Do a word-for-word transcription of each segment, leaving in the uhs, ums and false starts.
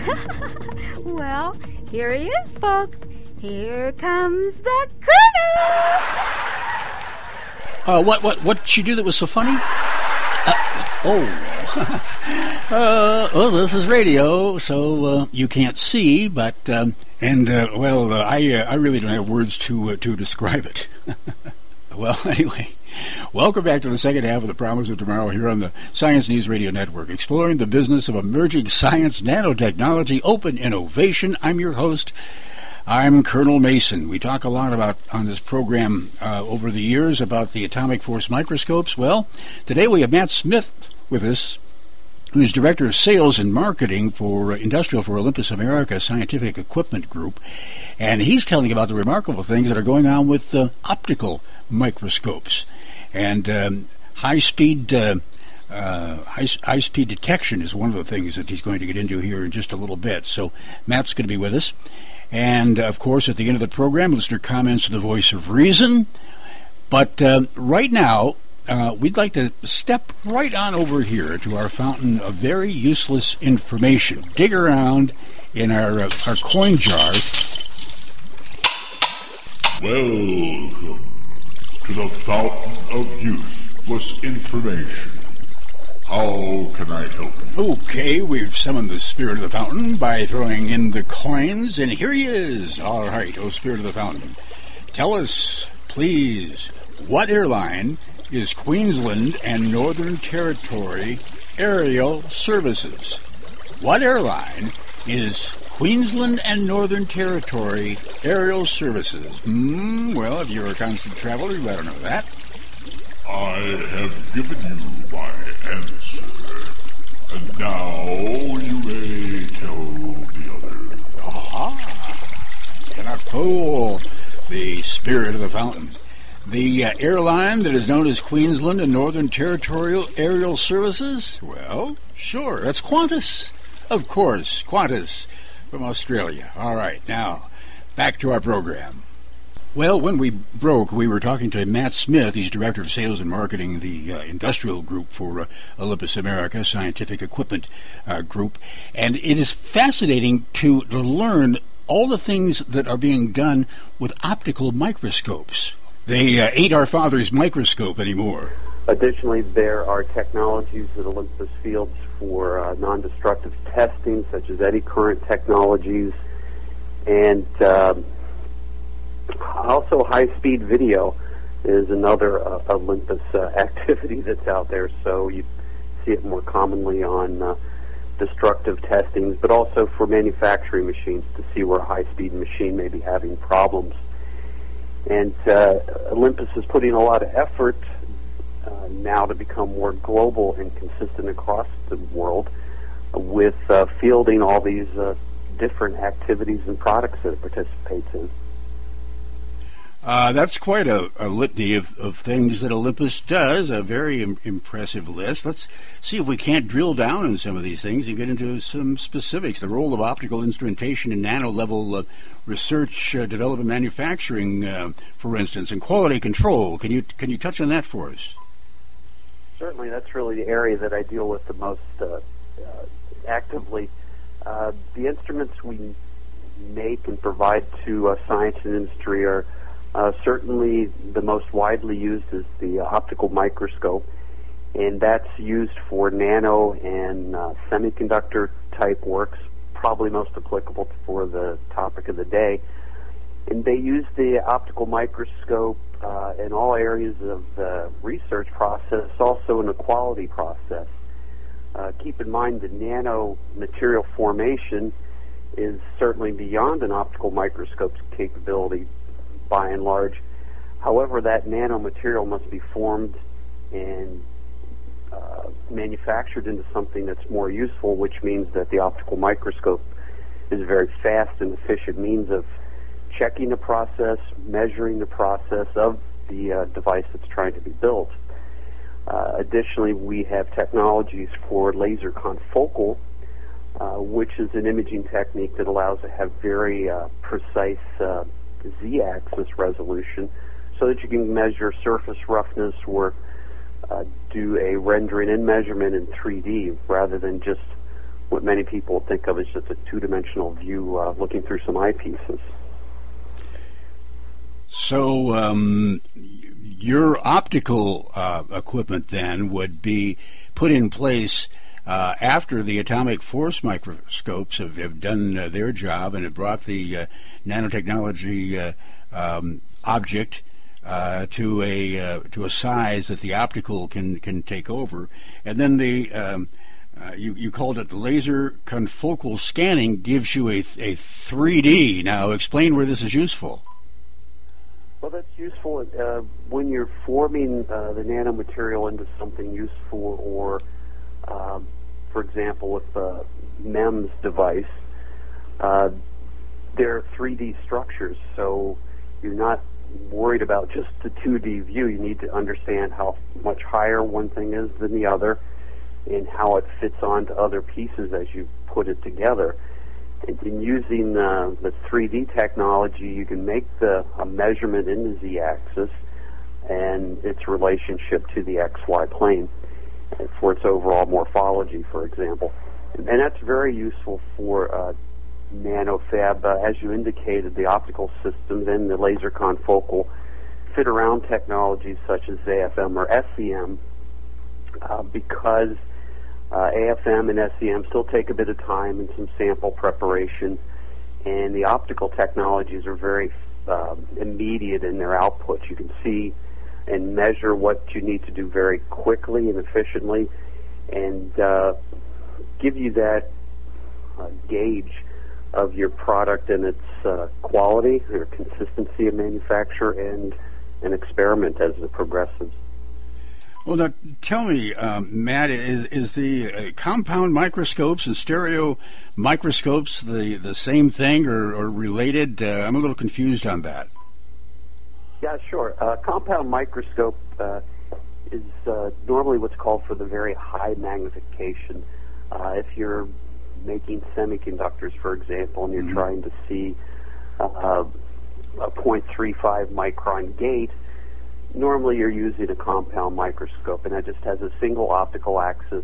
Well, here he is, folks. Here comes the Colonel. Uh, what, what, what'd she do that was so funny? Uh, oh. uh, oh, this is radio, so uh, you can't see, but, um, and, uh, well, uh, I uh, I really don't have words to, uh, to describe it. Well, anyway, welcome back to the second half of The Promise of Tomorrow here on the Science News Radio Network, exploring the business of emerging science, nanotechnology, open innovation. I'm your host. I'm Colonel Mason. We talk a lot about on this program uh, over the years about the atomic force microscopes. Well, today we have Matt Smith with us, who's Director of Sales and Marketing for uh, Industrial for Olympus America Scientific Equipment Group, and he's telling about the remarkable things that are going on with uh, optical microscopes and um, high-speed uh, uh, high, high-speed detection is one of the things that he's going to get into here in just a little bit. So Matt's going to be with us. And, of course, at the end of the program, listener comments are the voice of reason. But uh, right now, uh, we'd like to step right on over here to our fountain of very useless information. Dig around in our, uh, our coin jar. Welcome to the fountain of useless information. How can I help you? Okay, we've summoned the spirit of the fountain by throwing in the coins, and here he is. All right, oh, spirit of the fountain, tell us, please, what airline is Queensland and Northern Territory Aerial Services? What airline is Queensland and Northern Territory Aerial Services? Hmm, well, if you're a constant traveler, you better know that. I have given you my answer, and now you may tell the others. Aha! Cannot fool the spirit of the fountain. The uh, airline that is known as Queensland and Northern Territorial Aerial Services? Well, sure, that's Qantas. Of course, Qantas from Australia. All right, now, back to our program. Well, when we broke, we were talking to Matt Smith. He's Director of Sales and Marketing, the uh, Industrial Group for uh, Olympus America Scientific Equipment uh, Group. And it is fascinating to, to learn all the things that are being done with optical microscopes. They uh, ain't our father's microscope anymore. Additionally, there are technologies at Olympus fields for uh, non-destructive testing, such as eddy current technologies, and um, also high-speed video is another uh, Olympus uh, activity that's out there. So you see it more commonly on uh, destructive testings, but also for manufacturing machines to see where a high-speed machine may be having problems. And uh, Olympus is putting a lot of effort uh, now to become more global and consistent across the world with uh, fielding all these uh, different activities and products that it participates in. Uh, that's quite a, a litany of, of things that Olympus does, a very im- impressive list. Let's see if we can't drill down on some of these things and get into some specifics. The role of optical instrumentation in nano-level uh, research, uh, development, manufacturing, uh, for instance, and quality control. Can you can you touch on that for us? Certainly, that's really the area that I deal with the most uh, uh, actively. Uh, the instruments we make and provide to uh, science and industry are Uh, certainly the most widely used is the uh, optical microscope, and that's used for nano and uh, semiconductor type works, probably most applicable for the topic of the day. And they use the optical microscope uh, in all areas of the research process, also in the quality process. Uh, keep in mind the nano material formation is certainly beyond an optical microscope's capability by and large. However, that nanomaterial must be formed and uh, manufactured into something that's more useful, which means that the optical microscope is a very fast and efficient means of checking the process, measuring the process of the uh, device that's trying to be built. Uh, additionally, we have technologies for laser confocal, uh, which is an imaging technique that allows to have very uh, precise uh, Z-axis resolution so that you can measure surface roughness or uh, do a rendering and measurement in three D rather than just what many people think of as just a two-dimensional view uh, looking through some eyepieces. So um, your optical uh, equipment then would be put in place uh, after the atomic force microscopes have, have done uh, their job and have brought the uh, nanotechnology uh, um, object uh, to a uh, to a size that the optical can can take over, and then the um, uh, you you called it laser confocal scanning gives you a a three D. Now explain where this is useful. Well, that's useful uh, when you're forming uh, the nanomaterial into something useful, or, um, for example, with the MEMS device, uh, they're three D structures, so you're not worried about just the two D view. You need to understand how much higher one thing is than the other and how it fits onto other pieces as you put it together. In using uh, the three D technology, you can make the a measurement in the z-axis and its relationship to the X Y plane for its overall morphology, for example. And that's very useful for uh, nanofab. Uh, as you indicated, the optical systems and the laser confocal fit around technologies such as A F M or S E M uh, because Uh, A F M and S E M still take a bit of time and some sample preparation, and the optical technologies are very uh, immediate in their output. You can see and measure what you need to do very quickly and efficiently, and uh, give you that uh, gauge of your product and its uh, quality or consistency of manufacture, and an experiment as it progresses. Well, now, tell me, um, Matt, is is the uh, compound microscopes and stereo microscopes the, the same thing or, or related? Uh, I'm a little confused on that. Yeah, sure. Uh, compound microscope uh, is uh, normally what's called for the very high magnification. Uh, if you're making semiconductors, for example, and you're mm-hmm. trying to see uh, a zero point three five micron gate, normally you're using a compound microscope, and that just has a single optical axis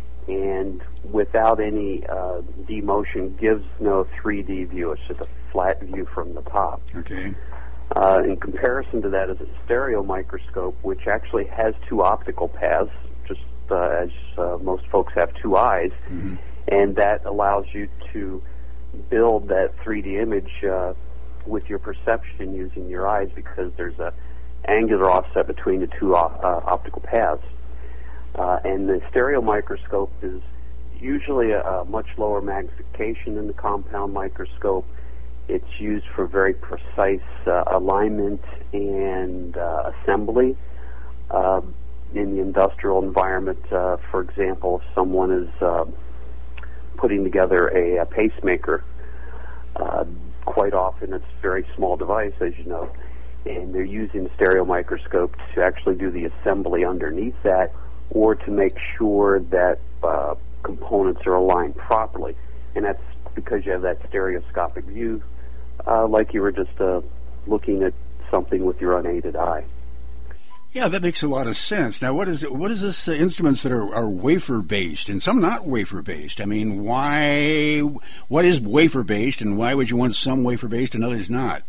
and without any uh, demotion gives no three D view. It's just a flat view from the top. Okay. Uh, in comparison to that is a stereo microscope, which actually has two optical paths, just uh, as uh, most folks have two eyes, mm-hmm. and that allows you to build that three D image uh, with your perception using your eyes, because there's a angular offset between the two uh, optical paths. Uh, and the stereo microscope is usually a, a much lower magnification than the compound microscope. It's used for very precise uh, alignment and uh, assembly. Uh, in the industrial environment, uh, for example, if someone is uh, putting together a, a pacemaker, uh, quite often it's a very small device, as you know, and they're using the stereo microscope to actually do the assembly underneath that, or to make sure that uh, components are aligned properly. And that's because you have that stereoscopic view, uh, like you were just uh, looking at something with your unaided eye. Yeah, that makes a lot of sense. Now, what is it, what is this uh, instruments that are, are wafer-based and some not wafer-based? I mean, why? What is wafer-based, and why would you want some wafer-based and others not?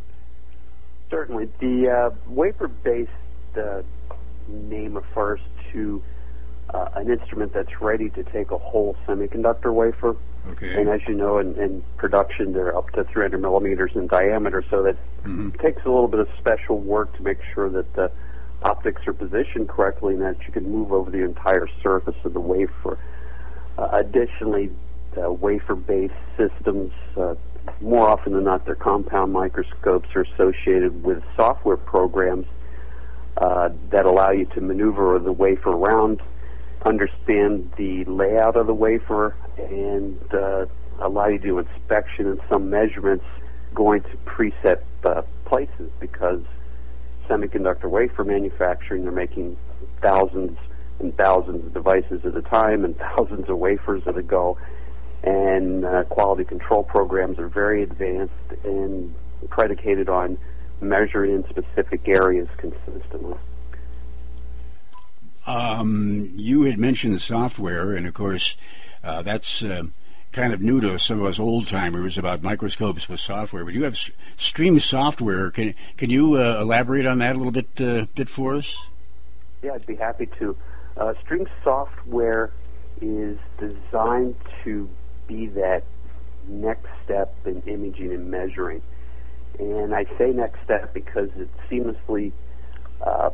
Certainly. The uh, wafer-based uh, name refers to uh, an instrument that's ready to take a whole semiconductor wafer. Okay. And as you know, in, in production, they're up to three hundred millimeters in diameter, so that mm-hmm. takes a little bit of special work to make sure that the optics are positioned correctly and that you can move over the entire surface of the wafer. Uh, additionally, uh, wafer-based systems, uh, more often than not, their compound microscopes are associated with software programs uh, that allow you to maneuver the wafer around, understand the layout of the wafer, and uh, allow you to do inspection and some measurements going to preset uh, places, because semiconductor wafer manufacturing, they're making thousands and thousands of devices at a time and thousands of wafers at a go. And uh, quality control programs are very advanced and predicated on measuring in specific areas consistently. Um, you had mentioned software, and of course, Uh, that's uh, kind of new to some of us old-timers about microscopes with software. But you have S- Stream software. Can can you uh, elaborate on that a little bit uh, bit for us? Yeah, I'd be happy to. Uh, Stream software is designed to be that next step in imaging and measuring. And I say next step because it seamlessly uh,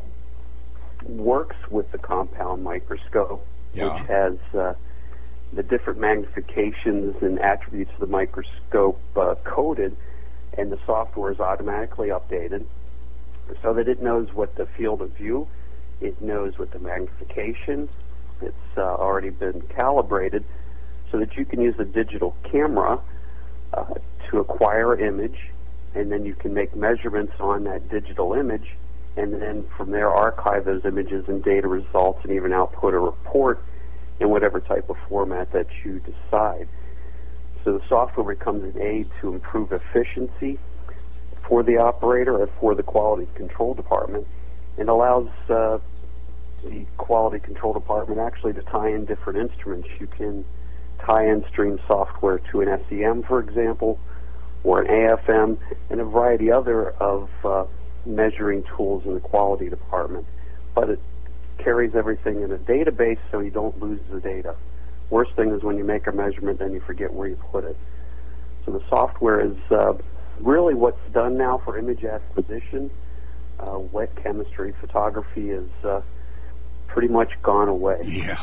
works with the compound microscope, yeah. which has uh, the different magnifications and attributes of the microscope uh, coded, and the software is automatically updated so that it knows what the field of view, it knows what the magnification, it's uh, already been calibrated so that you can use a digital camera uh, to acquire image, and then you can make measurements on that digital image, and then from there archive those images and data results and even output a report in whatever type of format that you decide. So the software becomes an aid to improve efficiency for the operator and for the quality control department, and allows uh, the quality control department actually to tie in different instruments. You can tie in Stream software to an S E M, for example, or an A F M, and a variety other of uh, measuring tools in the quality department. But it carries everything in a database so you don't lose the data. Worst thing is when you make a measurement, then you forget where you put it. So the software is uh, really what's done now for image acquisition. Uh, wet chemistry, photography is uh, pretty much gone away. Yeah,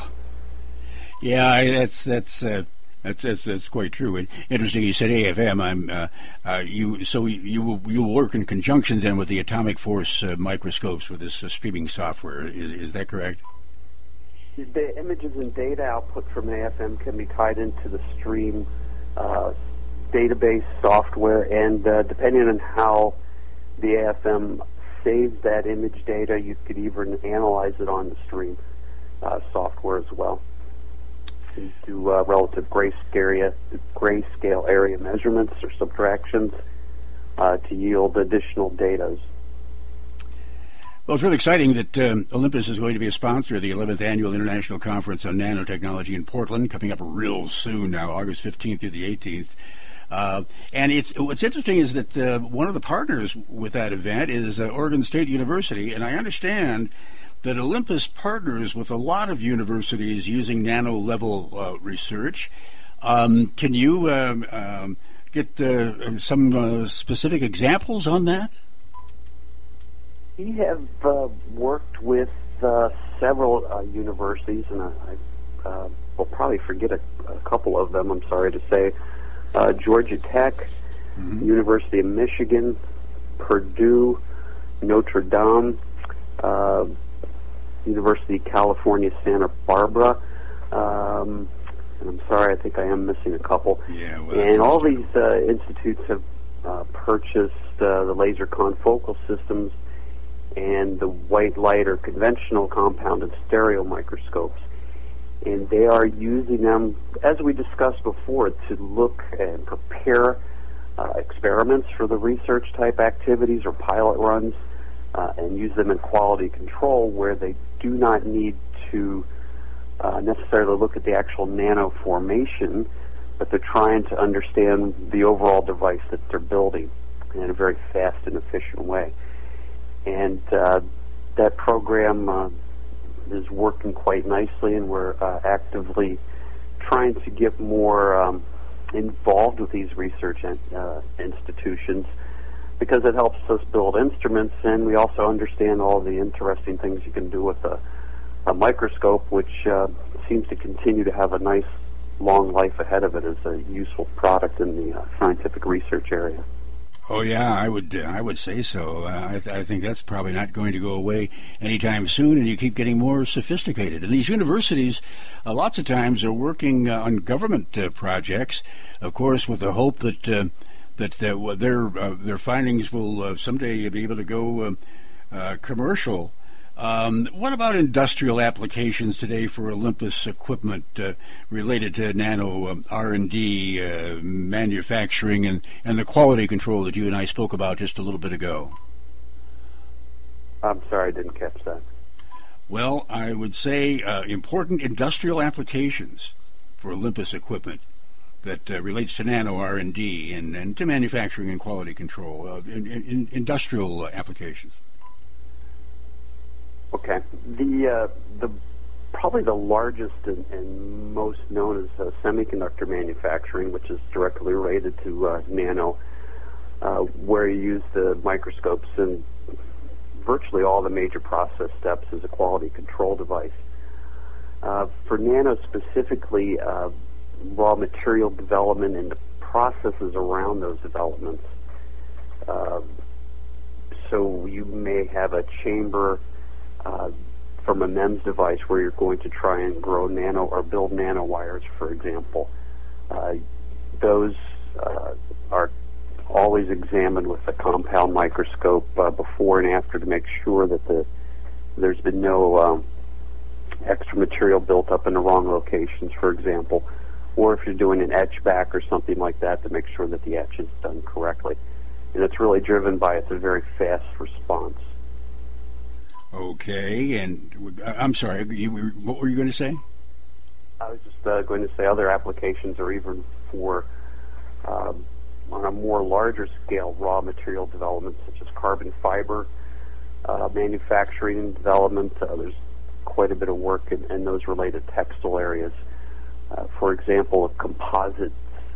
yeah, I- that's that's uh, that's, that's that's quite true. And interesting, you said A F M. I'm uh, uh, you so you will you will work in conjunction then with the atomic force uh, microscopes with this uh, streaming software. Is, is that correct? The images and data output from A F M can be tied into the Stream uh, database software, and uh, depending on how the A F M saves that image data, you could even analyze it on the Stream uh, software as well. You do uh, relative grayscale area, grayscale area measurements or subtractions uh, to yield additional data. Well, it's really exciting that um, Olympus is going to be a sponsor of the eleventh Annual International Conference on Nanotechnology in Portland, coming up real soon now, August fifteenth through the eighteenth. Uh, and it's what's interesting is that uh, one of the partners with that event is uh, Oregon State University, and I understand that Olympus partners with a lot of universities using nano-level uh, research. Um, can you um, um, get uh, some uh, specific examples on that? We have uh, worked with uh, several uh, universities, and I, I uh, will probably forget a, a couple of them, I'm sorry to say. Uh, Georgia Tech, mm-hmm. University of Michigan, Purdue, Notre Dame, uh, University of California, Santa Barbara. Um, and I'm sorry, I think I am missing a couple. Yeah, well, and all these uh, institutes have uh, purchased uh, the laser confocal systems and the white light or conventional compounded stereo microscopes. And they are using them, as we discussed before, to look and prepare uh, experiments for the research type activities or pilot runs, uh, and use them in quality control where they do not need to uh, necessarily look at the actual nano formation, but they're trying to understand the overall device that they're building in a very fast and efficient way. And uh, that program uh, is working quite nicely, and we're uh, actively trying to get more um, involved with these research uh, institutions, because it helps us build instruments, and we also understand all the interesting things you can do with a, a microscope, which uh, seems to continue to have a nice long life ahead of it as a useful product in the uh, scientific research area. Oh yeah, I would uh, I would say so. Uh, I, th- I think that's probably not going to go away anytime soon, and you keep getting more sophisticated. And these universities, uh, lots of times, are working uh, on government uh, projects, of course, with the hope that uh, that uh, their uh, their findings will uh, someday be able to go uh, uh, commercial. Um, what about industrial applications today for Olympus equipment uh, related to nano um, R and D, uh, manufacturing, and, and the quality control that you and I spoke about just a little bit ago? I'm sorry, I didn't catch that. Well, I would say uh, important industrial applications for Olympus equipment that uh, relates to nano R and D and, and to manufacturing and quality control, uh, in, in industrial uh, applications? Okay. The uh, the probably the largest and, and most known as uh, semiconductor manufacturing, which is directly related to uh, nano, uh, where you use the microscopes in virtually all the major process steps as a quality control device. Uh, for nano specifically, uh, raw material development and the processes around those developments. Uh, so you may have a chamber uh, from a MEMS device where you're going to try and grow nano or build nanowires, for example. Uh, those uh, are always examined with a compound microscope uh, before and after to make sure that the there's been no um, extra material built up in the wrong locations, for example. Or if you're doing an etch back or something like that, to make sure that the etch is done correctly. And it's really driven by it's a very fast response. Okay, and uh, I'm sorry, you, what were you going to say? I was just uh, going to say other applications are even for, um, on a more larger scale, raw material development, such as carbon fiber uh, manufacturing and development. Uh, there's quite a bit of work in, in those related textile areas. Uh, for example, of composites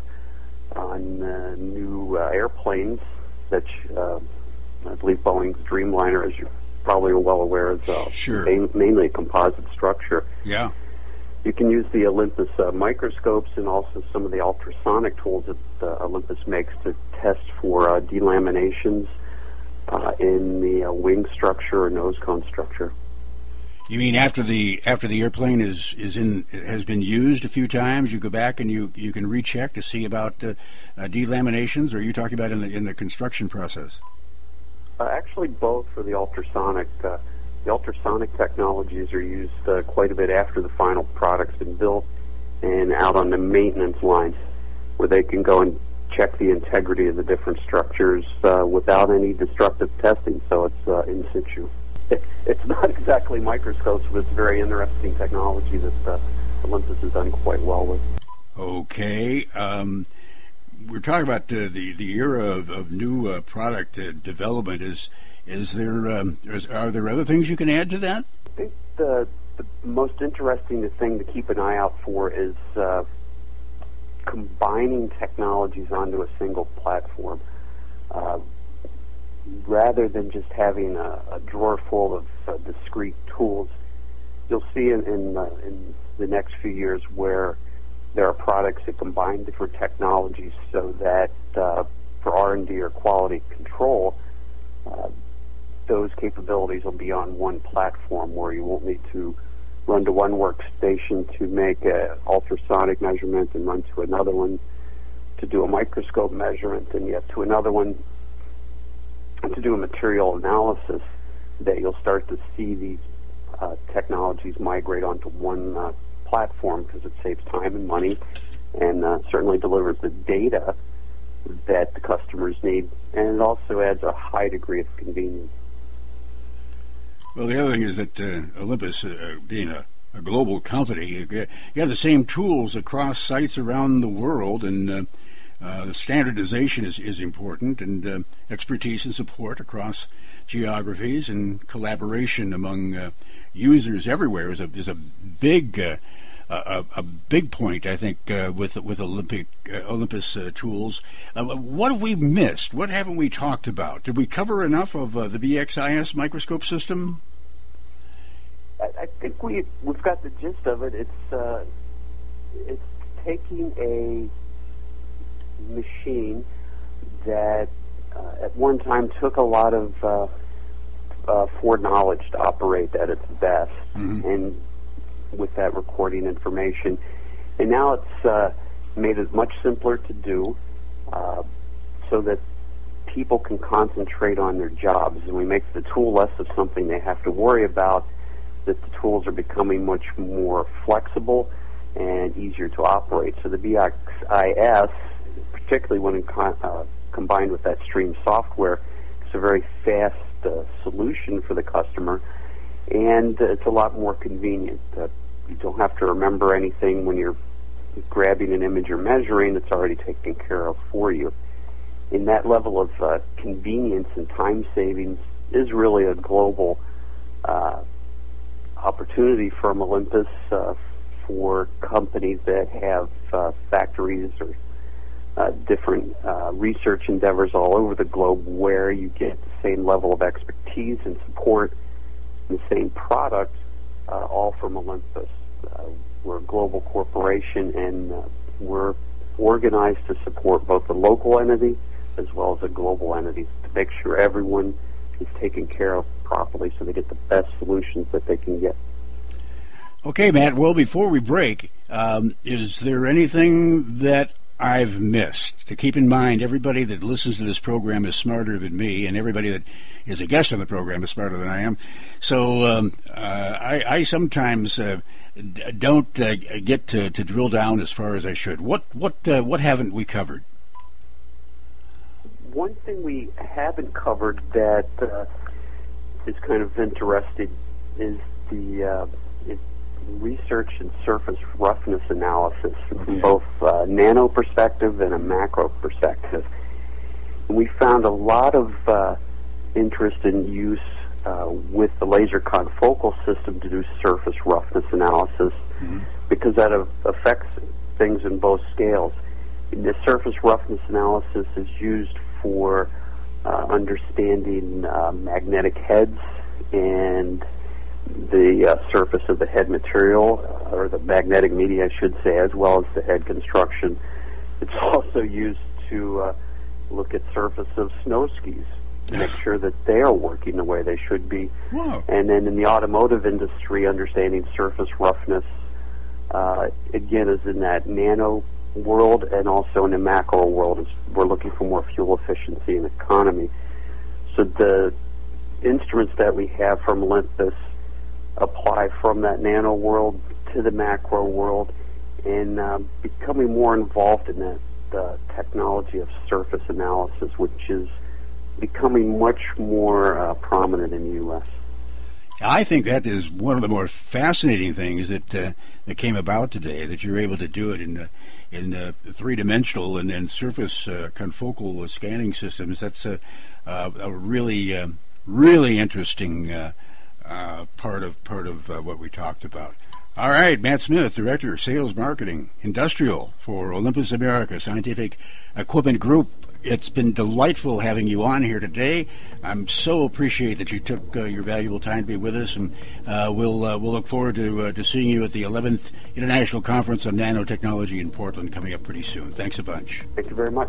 on uh, new uh, airplanes that uh, I believe Boeing's Dreamliner, as you probably are well aware, is uh, sure. main, mainly a composite structure. Yeah. You can use the Olympus uh, microscopes and also some of the ultrasonic tools that uh, Olympus makes to test for uh, delaminations uh, in the uh, wing structure or nose cone structure. You mean after the after the airplane is is in has been used a few times, you go back and you, you can recheck to see about uh, uh, delaminations, or are you talking about in the in the construction process? Uh, actually, both for the ultrasonic. Uh, the ultrasonic technologies are used uh, quite a bit after the final product's been built and out on the maintenance line, where they can go and check the integrity of the different structures uh, without any destructive testing. So it's uh, in situ. It's not exactly microscopes, but it's very interesting technology that uh, Olympus has done quite well with. Okay. Um, we're talking about uh, the, the era of, of new uh, product uh, development. Is is there um, is, are there other things you can add to that? I think the, the most interesting thing to keep an eye out for is uh, combining technologies onto a single platform. Uh, rather than just having a, a drawer full of uh, discrete tools, you'll see in in, uh, in the next few years where there are products that combine different technologies so that uh, for R and D or quality control, uh, those capabilities will be on one platform where you won't need to run to one workstation to make an ultrasonic measurement and run to another one to do a microscope measurement and yet to another one to do a material analysis. That you'll start to see these uh, technologies migrate onto one uh, platform because it saves time and money and uh, certainly delivers the data that the customers need, and it also adds a high degree of convenience. Well, the other thing is that uh, Olympus, uh, being a, a global company, you have the same tools across sites around the world, and uh, Uh, standardization is, is important, and uh, expertise and support across geographies and collaboration among uh, users everywhere is a is a big uh, a, a big point, I think, uh, with with Olympic uh, Olympus uh, tools. Uh, what have we missed? What haven't we talked about? Did we cover enough of uh, the B X I S microscope system? I, I think we we've got the gist of it. It's uh, it's taking a machine that uh, at one time took a lot of uh, uh, foreknowledge to operate at its best, mm-hmm. and with that recording information, and now it's uh, made it much simpler to do, uh, so that people can concentrate on their jobs, and we make the tool less of something they have to worry about. That the tools are becoming much more flexible and easier to operate. So the B X I S, particularly when in con- uh, combined with that stream software, it's a very fast uh, solution for the customer, and uh, it's a lot more convenient. Uh, you don't have to remember anything when you're grabbing an image or measuring, it's already taken care of for you. And that level of uh, convenience and time savings is really a global uh, opportunity from Olympus uh, for companies that have uh, factories or uh, different uh, research endeavors all over the globe, where you get the same level of expertise and support and the same product, uh, all from Olympus. Uh, we're a global corporation, and uh, we're organized to support both the local entity as well as a global entity to make sure everyone is taken care of properly so they get the best solutions that they can get. Okay, Matt, well, before we break, um, is there anything that I've missed? To keep in mind, everybody that listens to this program is smarter than me, and everybody that is a guest on the program is smarter than I am. So um, uh, I, I sometimes uh, d- don't uh, get to, to drill down as far as I should. What what uh, what haven't we covered? One thing we haven't covered that uh, is kind of interesting is the uh, it, research and surface roughness analysis from Okay. both uh, nano perspective and a macro perspective. And we found a lot of uh, interest in use uh, with the laser confocal system to do surface roughness analysis Mm-hmm. because that uh, affects things in both scales. And the surface roughness analysis is used for uh, understanding uh, magnetic heads and the uh, surface of the head material, uh, or the magnetic media, I should say, as well as the head construction. It's also used to uh, look at surface of snow skis to make sure that they are working the way they should be. Wow. And then in the automotive industry, understanding surface roughness, uh, again, is in that nano world, and also in the macro world, is we're looking for more fuel efficiency and economy. So the instruments that we have from Olympus apply from that nano world to the macro world, and uh, becoming more involved in that uh, technology of surface analysis, which is becoming much more uh, prominent in the U S I think that is one of the more fascinating things that uh, that came about today. That you're able to do it in uh, in uh, three dimensional and, and surface uh, confocal scanning systems. That's a, uh, a really uh, really interesting uh, uh, part of part of uh, what we talked about. All right, Matt Smith, Director of Sales Marketing Industrial for Olympus America Scientific Equipment Group. It's been delightful having you on here today. I'm so appreciate that you took uh, your valuable time to be with us, and uh, we'll uh, we'll look forward to uh, to seeing you at the eleventh International Conference on Nanotechnology in Portland coming up pretty soon. Thanks a bunch. Thank you very much.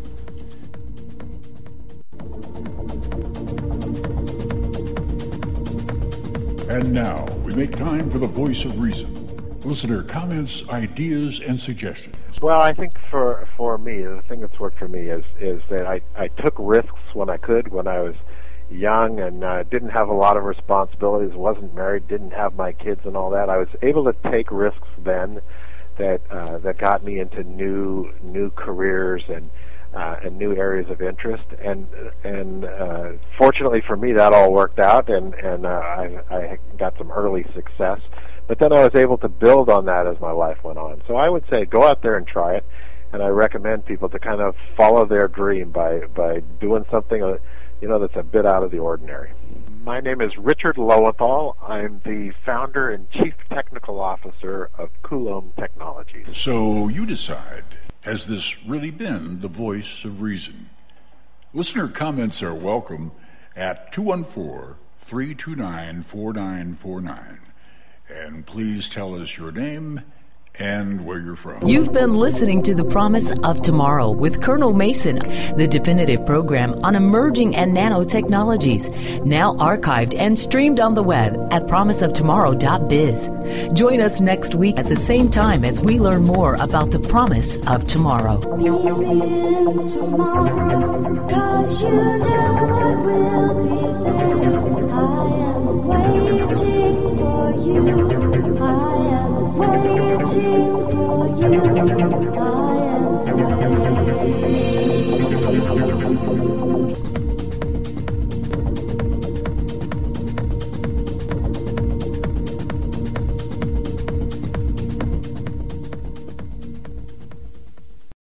And now we make time for the voice of reason. Listener comments, ideas, and suggestions. Well, I think for for me, the thing that's worked for me is is that I, I took risks when I could, when I was young and uh, didn't have a lot of responsibilities, wasn't married, didn't have my kids and all that. I was able to take risks then that uh, that got me into new new careers and uh, and new areas of interest. And and uh, fortunately for me, that all worked out, and and uh, I, I got some early success. But then I was able to build on that as my life went on. So I would say go out there and try it, and I recommend people to kind of follow their dream by, by doing something uh, you know that's a bit out of the ordinary. My name is Richard Lowenthal. I'm the founder and chief technical officer of Coulomb Technologies. So you decide, has this really been the voice of reason? Listener comments are welcome at two one four, three two nine, four nine four nine. And please tell us your name and where you're from. You've been listening to The Promise of Tomorrow with Colonel Mason, the definitive program on emerging and nanotechnologies, now archived and streamed on the web at promise of tomorrow dot biz. Join us next week at the same time as we learn more about the promise of tomorrow. In tomorrow, 'cause you know I will be there. I am waiting for you. I am waiting for you. I